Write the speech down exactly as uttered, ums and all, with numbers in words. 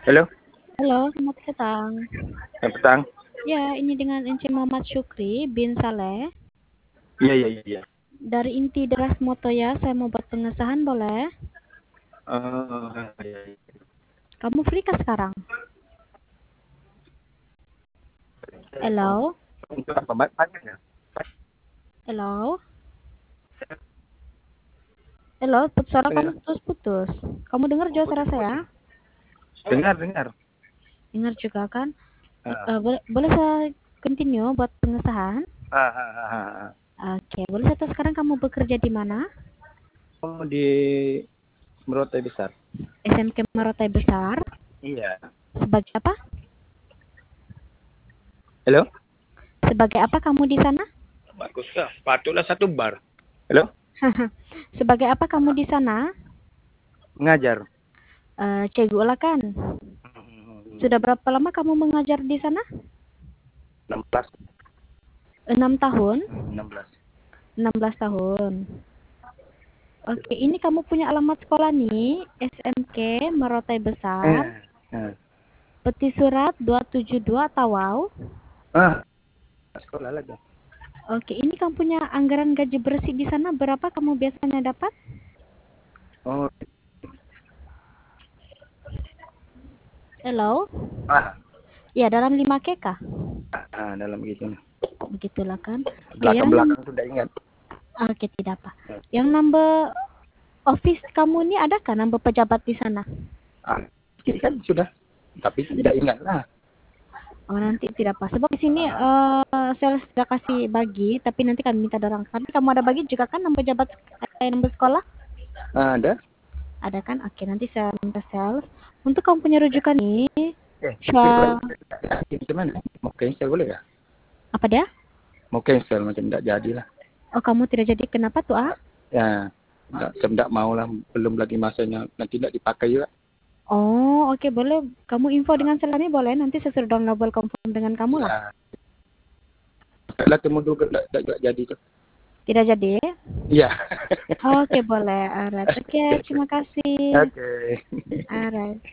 Halo, Halo, selamat petang. selamat petang. Ya, ini dengan Ence Muhammad Syukri bin Saleh. Iya, iya, iya, iya. Dari inti Deras Motoya, saya mau buat pengesahan, boleh? Oh, iya, iya. Kamu free kah sekarang? Halo? Untuk apa, Mbak? Tanya. Halo? Halo, put- suara Dengar, kamu putus-putus. Kamu dengar juga suara saya? dengar, dengar. Dengar juga kan? Eh, Ah, eh, boleh, boleh saya continue buat pengesahan? ah, ah, ah, ah. Oke, boleh saya tahu sekarang kamu bekerja di mana? Oh, di Merotai Besar. S M K Marotai Besar. Iya. Sebagai apa? Halo? Sebagai apa kamu di sana? Bagus kah? Patutlah satu bar. Halo? Sebagai apa kamu di sana? Mengajar. Eh, Cegu lah kan? Sudah berapa lama kamu mengajar di sana? enam belas. Enam tahun? enam belas. Enam belas tahun. Oke, ini kamu punya alamat sekolah nih, S M K Marotai Eh, Besar, eh. Peti Surat dua tujuh dua Tawau. Ah, sekolah lagi. Oke, ini kamu punya anggaran gaji bersih di sana berapa kamu biasanya dapat? Oh, Hello? ah, Ya, dalam lima K kah? ah, dalam gitu. Begitulah kan. Oke, yang Belakang-belakang sudah ingat. Oke, tidak apa. Yang number office kamu ini ada kan number pejabat di sana? Ah, ini kan sudah. Tapi tidak ingat lah. Oh, nanti tidak apa. Sebab di sini eh sales sudah kasih bagi, tapi nanti kami minta dorong. Tapi kamu ada bagi juga kan nomor pejabat eh, nomor sekolah? Ah, ada. Ada kan? Oke, nanti saya minta sales. Untuk kamu punya rujukan nih, Eh, Syah, gimana? Mau cancel boleh ya? apa dia? Mau cancel macam tidak jadi lah. Oh, kamu tidak jadi. Kenapa tuh, ah? Ya, tidak, tidak mau lah. Belum lagi masanya. Nanti tidak dipakai juga. Oh, oke, boleh. Kamu info dengan selanya boleh. Nanti saya suruh downloadable confirm dengan kamu lah. Ya. Lah temu juga tidak, tidak jadi tuh. Tidak jadi? Iya. Oke, boleh. Alright. Oke, terima kasih. Oke. Alright.